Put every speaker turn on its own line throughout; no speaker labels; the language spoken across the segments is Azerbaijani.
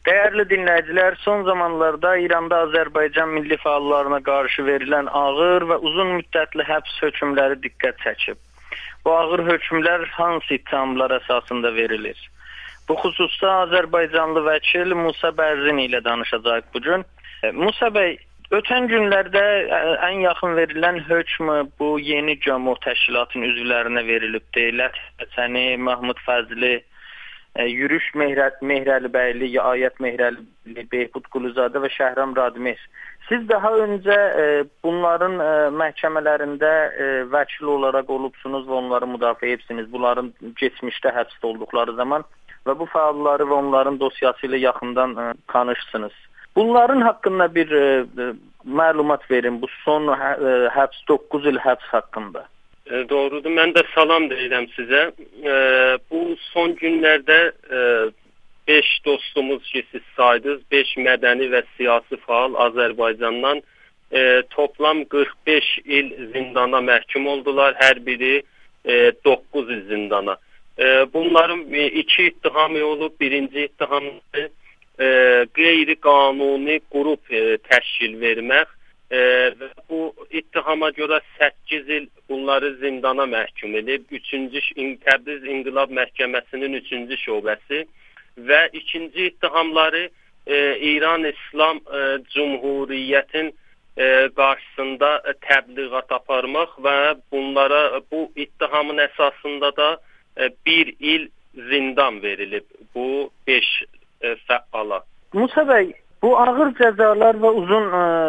Değerli dinləyicilər, son zamanlarda İranda Azərbaycan milli fəallarına qarşı verilən ağır və uzun müddətli həbs hökmləri diqqət çəkib. Bu ağır hökmlər hansı ittihamlar əsasında verilir? Bu xüsusda Azərbaycanlı vəkil Musa Bərzini ilə danışacağıq bugün. Musa bəy, ötən günlərdə ən yaxın verilən hökm bu yeni cəmiyyət təşkilatının üzvlərinə verilibdir. Lətifəçəni, Mahmud Fəzli, Yürüş Mehrəlibəyli, Ayət Mehrəlibəyli, Behbud Quluzadə və Şəhram Radimez. Siz daha öncə bunların məhkəmələrində vəkil olaraq olubsunuz və onları müdafiə etsiniz. Bunların geçmişdə həbsdə olduqları zaman və bu fəalları və onların dosyası ilə yaxından tanışsınız. Bunların haqqında bir məlumat verin, bu son həbs, 9 il həbs haqqında.
Doğrudur. Mən də salam deyirəm sizə. Bu son günlərdə 5 dostumuz ki, siz saydınız, 5 mədəni və siyasi faal Azərbaycandan toplam 45 il zindana məhkum oldular. Hər biri 9 il zindana. Bunların 2 ittihamı olub. Birinci ittihamı qeyri-qanuni qrup təşkil vermək. Və bu ittihama görə 8 il bunları zindana məhkum edib. Təbriz İnqilab Məhkəməsinin 3-cü şöbəsi və ikinci ittihamları İran İslam Cumhuriyyətin qarşısında təbliğat aparmaq və bunlara bu ittihamın əsasında da 1 il zindan verilib bu 5 fəala.
Musa bəy, bu ağır cəzalar və uzun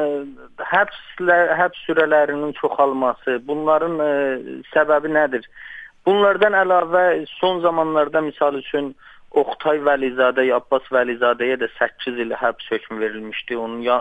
həbs sürələrinin çoxalması, bunların səbəbi nədir? Bunlardan əlavə son zamanlarda misal üçün Oqtay Vəlizadəyə, Abbas Vəlizadəyə də 8 il həbs hökmü verilmişdi.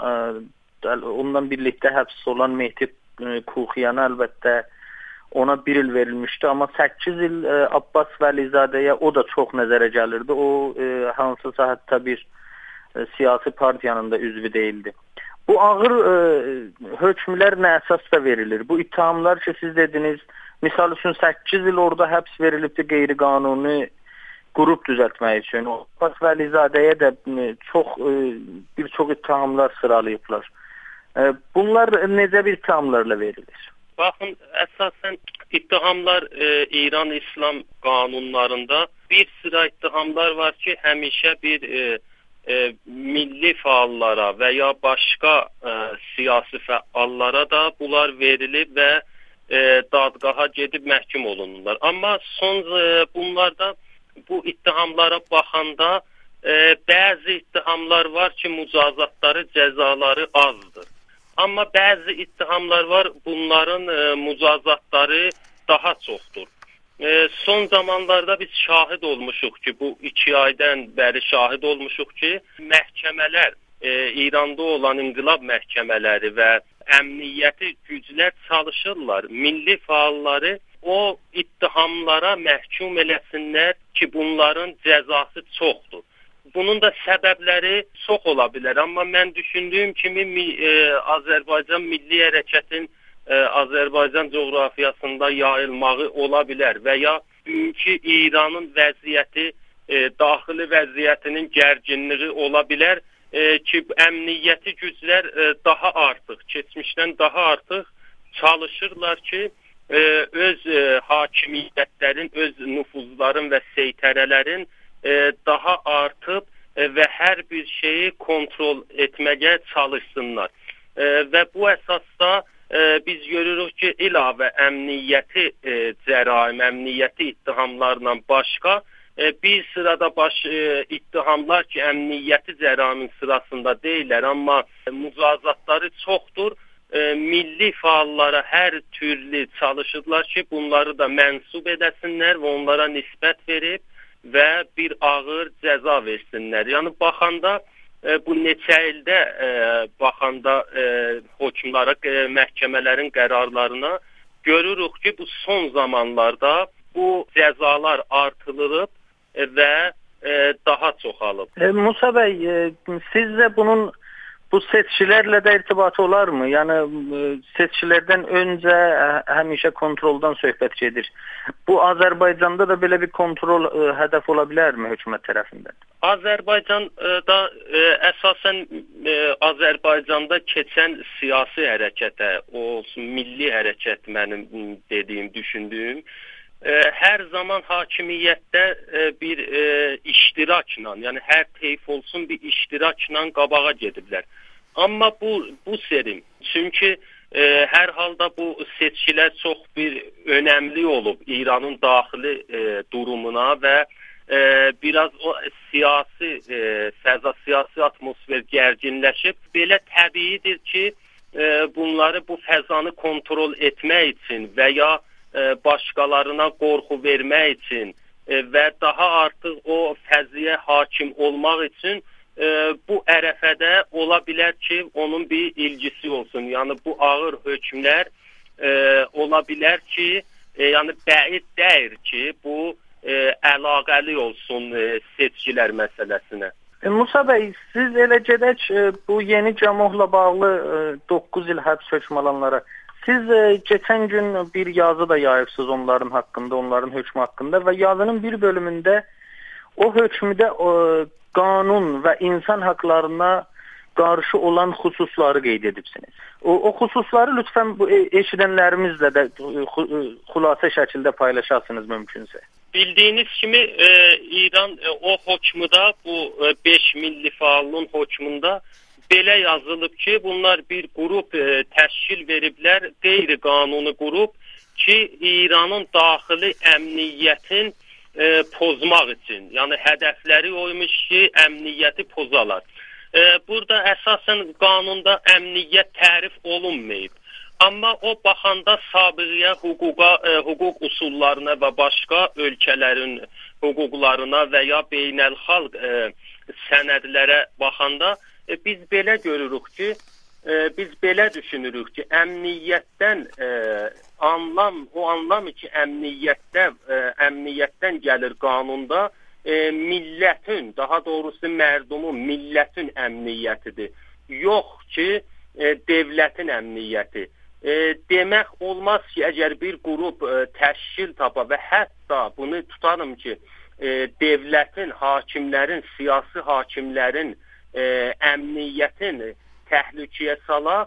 Ondan birlikdə həbs olan Mehdi Kuxiyana əlbəttə ona 1 il verilmişdi. Amma 8 il Abbas Vəlizadəyə o da çox nəzərə gəlirdi. O hansısa hətta bir siyasi partiyanın da üzvü değildi. Bu ağır hökmlər nə əsasda verilir? Bu ittihamlar ki, siz dediniz, misal üçün 8 il orada həbs verilibdi qeyri-qanuni qrup düzəltmək üçün. Abbas Vəlizadəyə də bir çox ittihamlar sıralayıblar. Bunlar necə bir ittihamlarla verilir?
Baxın, əsasən ittihamlar İran İslam qanunlarında bir sıra ittihamlar var ki, həmişə bir milli fəallara və ya başqa siyasi fəallara da bunlar verilib və dadqaha gedib məhkum olunurlar. Amma bunlarda bu ittihamlara baxanda bəzi ittihamlar var ki, mücazatları, cəzaları azdır. Amma bəzi ittihamlar var, bunların mücazatları daha çoxdur. Son zamanlarda biz şahid olmuşuq ki, bu 2 aydan bəri şahid olmuşuq ki, məhkəmələr, İranda olan inqilab məhkəmələri və əmniyyəti güclər çalışırlar. Milli fəalları o ittihamlara məhkum eləsinlər ki, bunların cəzası çoxdur. Bunun da səbəbləri çox ola bilər. Amma mən düşündüyüm kimi Azərbaycan Milli Hərəkətin Azərbaycan coğrafiyasında yayılmağı ola bilər və ya bugünkü İranın vəziyyəti, daxili vəziyyətinin gərginliyi ola bilər ki, əmniyyəti güclər daha artıq, keçmişdən daha artıq çalışırlar ki, öz hakimiyyətlərin, öz nüfuzların və seytərələrin daha artıb və hər bir şeyi kontrol etməyə çalışsınlar. Və bu əsasda biz görürük ki, ilavə əmniyyəti cəraim, əmniyyəti ittihamlarla başqa bir sırada ittihamlar ki, əmniyyəti cəraimin sırasında deyilər, amma mücazatları çoxdur. Milli fəallara hər türlü çalışırlar ki, bunları da mənsub edəsinlər və onlara nisbət verib və bir ağır cəza versinlər. Yəni, baxanda bu neçə ildə baxanda hökmlara, məhkəmələrin qərarlarına görürük ki, bu son zamanlarda bu cəzalar artırılıb və daha çoxalıb.
Musa bəy, sizcə bunun bu seçkilərlə də irtibatı olar mı? Yəni seçkilərdən öncə həmişə kontroldan söhbət gedir. Bu Azərbaycanda da belə bir kontrol hədəf ola bilərmi hökumət tərəfindən?
Azərbaycanda əsasən Azərbaycanda keçən siyasi hərəkətə, olsun milli hərəkət mənim dediyim, düşündüyüm, hər zaman hakimiyyətdə bir iştirakla, yəni hər teyf olsun bir iştirakla qabağa gediblər. Amma bu serim, çünki hər halda bu seçkilər çox bir önəmli olub İranın daxili durumuna və biraz o siyasi fəza, siyasi atmosfer gərginləşib. Belə təbiidir ki, bunları bu fəzanı kontrol etmək üçün və ya başqalarına qorxu vermək üçün və daha artıq o fəziyə hakim olmaq üçün bu ərəfədə ola bilər ki, onun bir ilgisi olsun. Yəni bu ağır hökmlər ola bilər ki, yəni bəid deyil ki, bu əlaqəli olsun seçkilər məsələsinə.
Musa bəy, siz elə gedək bu yeni cəmohla bağlı 9 il həbs hökmü alanlara. Siz keçən gün bir yazı da yayıbsınız onların haqqında, onların hökmü haqqında və yazının bir bölümündə o hökmüdə qanun və insan haqlarına qarşı olan xüsusları qeyd edibsiniz. O xüsusları lütfən bu eşidənlərimizlə də xülasə şəkildə paylaşasınız mümkünsə.
Bildiyiniz kimi İran o hökmüdə, bu 5 milli fəallın hökmündə belə yazılıb ki, bunlar bir qrup təşkil veriblər, qeyri-qanuni qrup ki, İranın daxili əmniyyətin pozmaq üçün. Yəni hədəfləri oymuş ki, əmniyyəti pozalar. Burada əsasən qanunda əmniyyət tərif olunmayıb. Amma o baxanda sabiqə hüquq usullarına və başqa ölkələrin hüquqlarına və ya beynəlxalq sənədlərə baxanda biz belə görürük ki, biz belə düşünürük ki, əmniyyətdən o anlam ki, əmniyyətdən gəlir qanunda millətin, daha doğrusu mərdumun, millətin əmniyyətidir. Yox ki, devlətin əmniyyəti. Demək olmaz ki, əgər bir qrup təşkil tapa və hətta bunu tutarım ki, devlətin, hakimlərin, siyasi hakimlərin əmniyyətin təhlükəyə sala,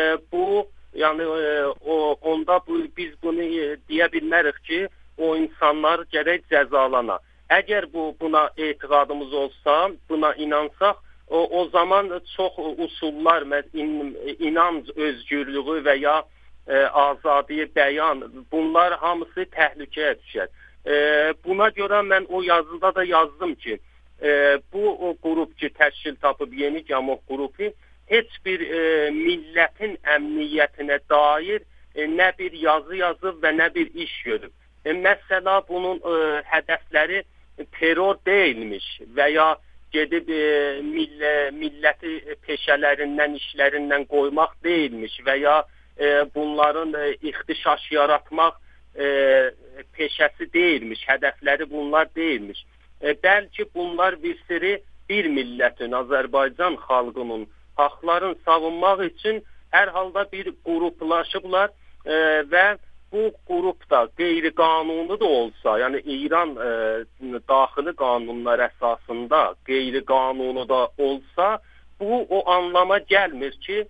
onda biz bunu deyə bilmərik ki, o insanlar gərək cəzalana. Əgər buna etiqadımız olsa, buna inansaq, o zaman çox usullar, inanc özgürlüyü və ya azadi bəyan, bunlar hamısı təhlükəyə düşər. Buna görə mən o yazıda da yazdım ki, bu qrup ki, təşkil tapıb yeni cəmoh qrupu, heç bir millətin əmniyyətinə dair nə bir yazı yazıb və nə bir iş görüb. Məsəla bunun hədəfləri terror deyilmiş və ya gedib milləti peşələrindən, işlərindən qoymaq deyilmiş və ya bunların ixtişaş yaratmaq peşəsi deyilmiş, hədəfləri bunlar deyilmiş. Bəlkə bunlar bir millətin, Azərbaycan xalqının haqlarını savunmaq üçün hər halda bir qruplaşıblar və bu qrupda qeyri-qanuni da olsa, yəni İran daxili qanunlar əsasında qeyri-qanuni da olsa, bu o anlama gəlmir ki,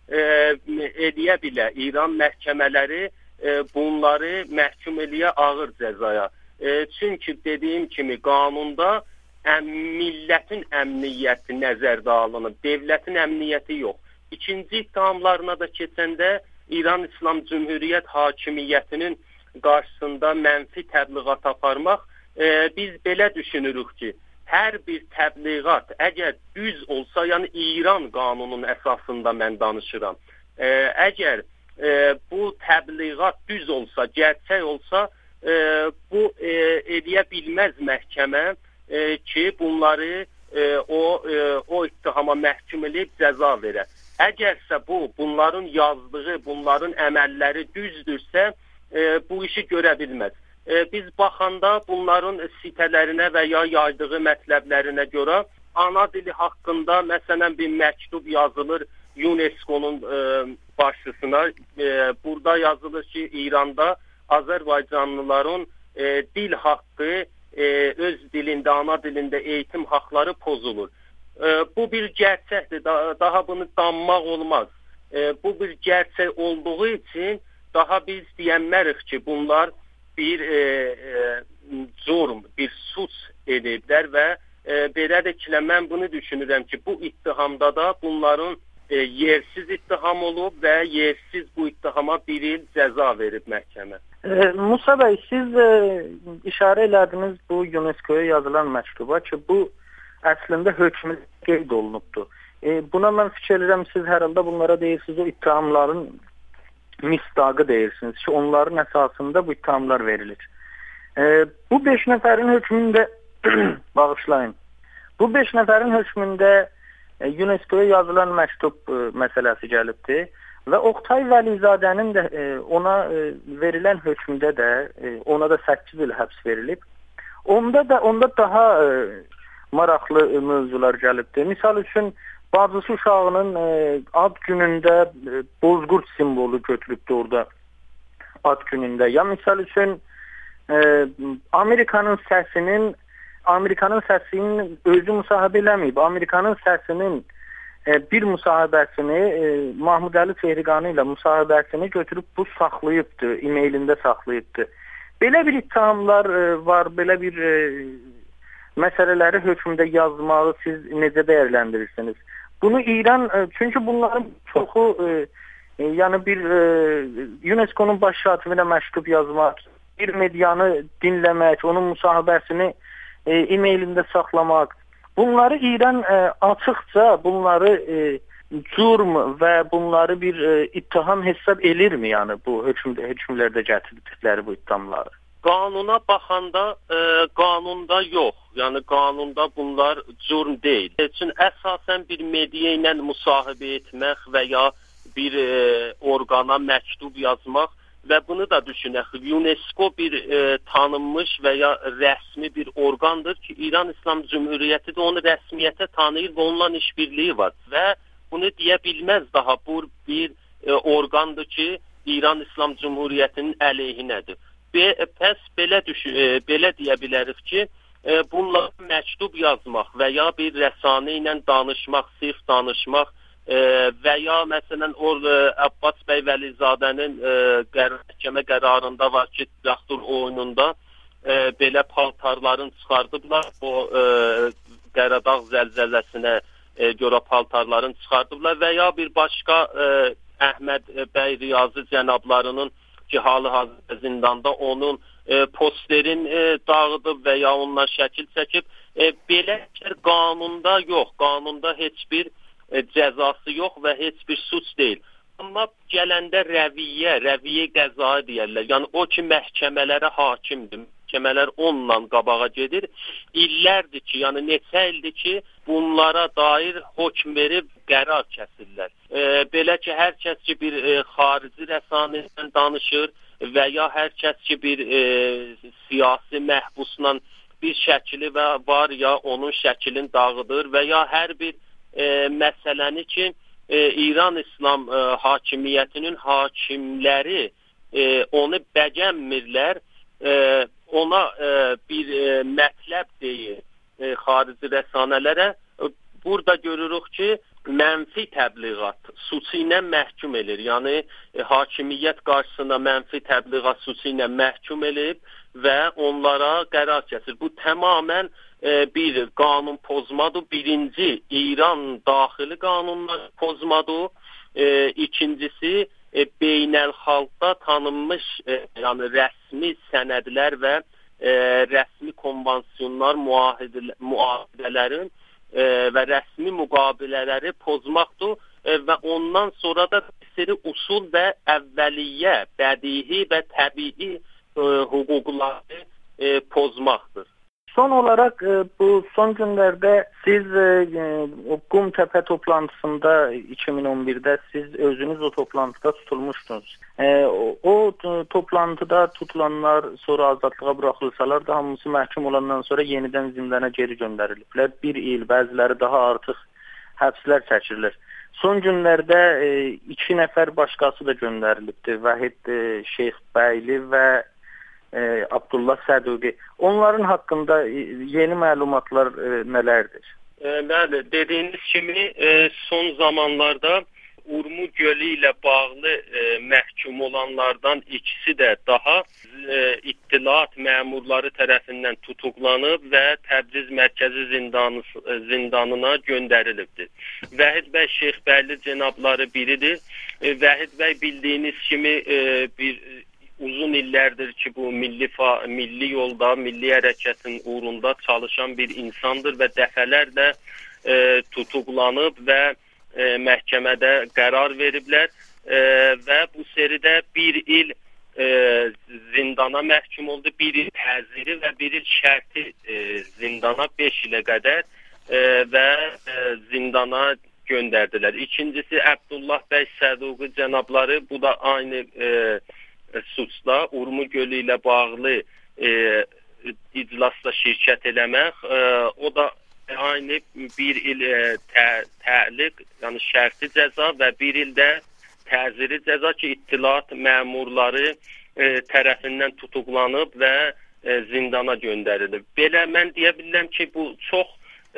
eləyə bilər İran məhkəmələri bunları məhkum eləyə ağır cəzaya. Çünki dediyim kimi qanunda millətin əmniyyəti nəzərdə alınıb, devlətin əmniyyəti yox. İkinci ittihamlarına da keçəndə İran İslam Cümhuriyyət hakimiyyətinin qarşısında mənfi təbliğat aparmaq, biz belə düşünürük ki, hər bir təbliğat əgər düz olsa, yəni İran qanunun əsasında mən danışıram, əgər bu təbliğat düz olsa, gerçək olsa, bu eləyə bilməz məhkəmə ki, bunları o ittihama məhkum edib cəza verər. Əgərsə bunların yazdığı, bunların əməlləri düzdürsə, bu işi görə bilməz. Biz baxanda bunların sitələrinə və ya yaydığı mətləblərinə görə ana dili haqqında məsələn bir məktub yazılır UNESCO-nun başçısına. Burada yazılır ki, İranda Azərbaycanlıların dil haqqı öz dilində, ana dilində eğitim haqları pozulur. Bu bir gerçəkdir. Daha bunu danmaq olmaz. Bu bir gerçək olduğu üçün daha biz deyənmərik ki, bunlar bir cürm, bir suç ediblər və belədir ki, mən bunu düşünürəm ki, bu ittihamda da bunların yersiz ittiham olub və yersiz bu ittihama 1 il cəza verib məhkəmə.
Musa bəy, siz işarə elədiniz bu UNESCO-ya yazılan məktuba ki, bu əslində hökmü qeyd olunubdur. Buna mən fikir edirəm, siz hər halda bunlara deyirsiniz, o ittihamların misdaqı deyirsiniz ki, onların əsasında bu ittihamlar verilir. Bu 5 nəfərin hökmündə bağışlayın. Bu 5 nəfərin hökmündə UNESCO-ya yazılan məktub məsələsi gəlibdir və Oqtay Vəlizadənin də ona verilən hökmdə də ona da 8 il həbs verilib. Onda daha maraqlı mövzular gəlibdir. Misal üçün bacısı uşağının ad günündə bozqurd simvolu götürübdür orada ad günündə. Ya misal üçün Amerikanın səsinin özü müsahibə eləməyib. Amerikanın səsinin bir müsahibəsini Mahmud Əli Tehriqani ilə müsahibəsini götürüb bu saxlayıbdır, e-mailində saxlayıbdır. Belə bir ittihamlar var, belə bir məsələləri hökmdə yazmağı siz necə dəyərləndirirsiniz? Bunu İran, çünki bunların çoxu yəni bir UNESCO-nun baş katibilə məktub yazmaq, bir medianı dinləmək, onun müsahibəsini e-mailində saxlamaq. Bunları İran açıqca bunları cürm və bunları bir ittiham hesab elirmi, yəni bu hökmlərdə gətirdikləri bu ittihamları?
Qanuna baxanda qanunda yox. Yəni qanunda bunlar cürm deyil. Üçün əsasən bir media ilə müsahibə etmək və ya bir orqana məktub yazmaq və bunu da düşünək. UNESCO bir tanınmış və ya rəsmi bir orqandır ki, İran İslam Cümhuriyyəti də onu rəsmiyyətə tanıyır və onunla işbirliyi var. Və bunu deyə bilməz daha bu bir orqandır ki, İran İslam Cümhuriyyətinin əleyhinədir. Pəs belə deyə bilərik ki, bunlar məktub yazmaq və ya bir rəsanə ilə danışmaq, sırf danışmaq və ya məsələn Abbas bəy Vəlizadənin məhkəmə qərarında var ki, traktor oyununda belə paltarların çıxardıblar. O Qəradağ zəlzələsinə görə paltarların çıxardıblar və ya bir başqa Əhməd bəy Riyazi cənablarının ki, hal-hazırda zindanda onun posterin dağıdıb və ya ondan şəkil çəkib. Belə qanunda yox, qanunda heç bir cəzası yox və heç bir suç deyil. Amma gələndə rəviyyə qəza deyərlər. Yəni o ki, məhkəmələrə hakimdir. Məhkəmələr onunla qabağa gedir. İllərdir ki, yəni neçə ildir ki, bunlara dair hökm verib qərar kəsirlər. Belə ki, hər kəs ki, bir xarici rəsanədən danışır və ya hər kəs ki, bir siyasi məhbusla bir şəkili var ya onun şəklini dağıdır və ya hər bir məsələni ki, İran İslam hakimiyyətinin hakimləri onu bəgənmirlər, ona bir mətləb deyir xarici rəsanələrə. Burada görürük ki, mənfi təbliğat suçu ilə məhkum edir. Yəni, hakimiyyət qarşısında mənfi təbliğat suçu ilə məhkum edib və onlara qərar kəsir. Bu tamamən bir qanun pozmadır. Birinci, İran daxili qanunlar pozmadır. İkincisi, beynəlxalqda tanınmış yəni rəsmi sənədlər və rəsmi konvansiyonlar, müahidələrin və rəsmi müqavilələri pozmaqdır və ondan sonra da bir seri usul və əvvəliyyə, bədihi və təbii hüquqları pozmaqdır.
Son olarak bu son günlerde siz Qumtepe toplantısında 2011'de siz özünüz o toplantıda tutulmuştunuz. O toplantıda tutulanlar sonra azadlığa bırakılsalar da hamısı məhkum olandan sonra yeniden zindana geri gönderiliblər. 1 il, bəziləri daha artıq həbslər çəkirilir. Son günlərdə 2 nəfər başqası da göndərilibdir. Vahid Şeyxbəyli və Abdullah Səduqi. Onların haqqında yeni məlumatlar nələrdir?
Bəli, dediyiniz kimi son zamanlarda Urmu gölü ilə bağlı məhkum olanlardan ikisi də daha İttilaat məmurları tərəfindən tutuqlanıb və Təbriz mərkəzi zindanına göndərilibdir. Vahid bəy Şeyxbəyli cənabları biridir. Vahid bəy bildiyiniz kimi bir uzun illərdir ki, bu milli yolda, milli hərəkətin uğrunda çalışan bir insandır və dəfələrlə tutuqlanıb və məhkəmədə qərar veriblər və bu seridə bir il zindana məhkum oldu, bir il təziri və bir il şərti zindana 5 ilə qədər və zindana göndərdilər. İkincisi Abdullah bəy Səduqi cənabları, bu da aynı suçla Urmu gölü ilə bağlı iclasda şirkət eləmək, o da aynı bir il təliq, yəni şərti cəza və bir ildə təziri cəza ki, İttilaat məmurları tərəfindən tutuqlanıb və zindana göndərilib. Belə mən deyə bilirəm ki, bu çox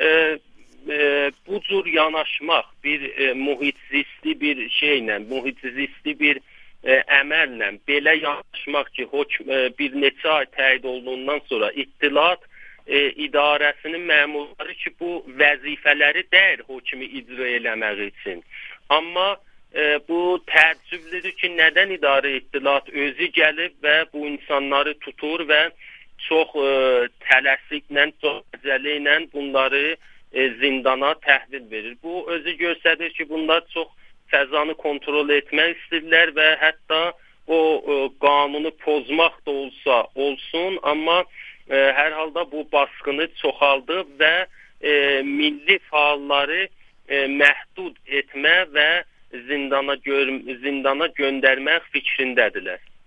bu cür yanaşmaq bir mühitzisti bir şeylə, mühitzisti bir əməllə belə yanaşmaq ki, bir neçə ay təyin olunduğundan sonra İttilaat idarəsinin məmurları ki, bu vəzifələri deyil hökmü icra eləmək üçün. Amma bu təəccüblüdür ki, nədən idarə İttilaat özü gəlib və bu insanları tutur və çox tələsiklə, çox acələ ilə bunları zindana təhvil verir. Bu özü göstərir ki, bunlar çox fəzanı kontrol etmək istəyirlər və hətta o qanunu pozmaq da olsa olsun, amma hər halda bu baskını çoxaldıb və milli fəalları məhdud etmə və zindana göndərmək fikrindədirlər.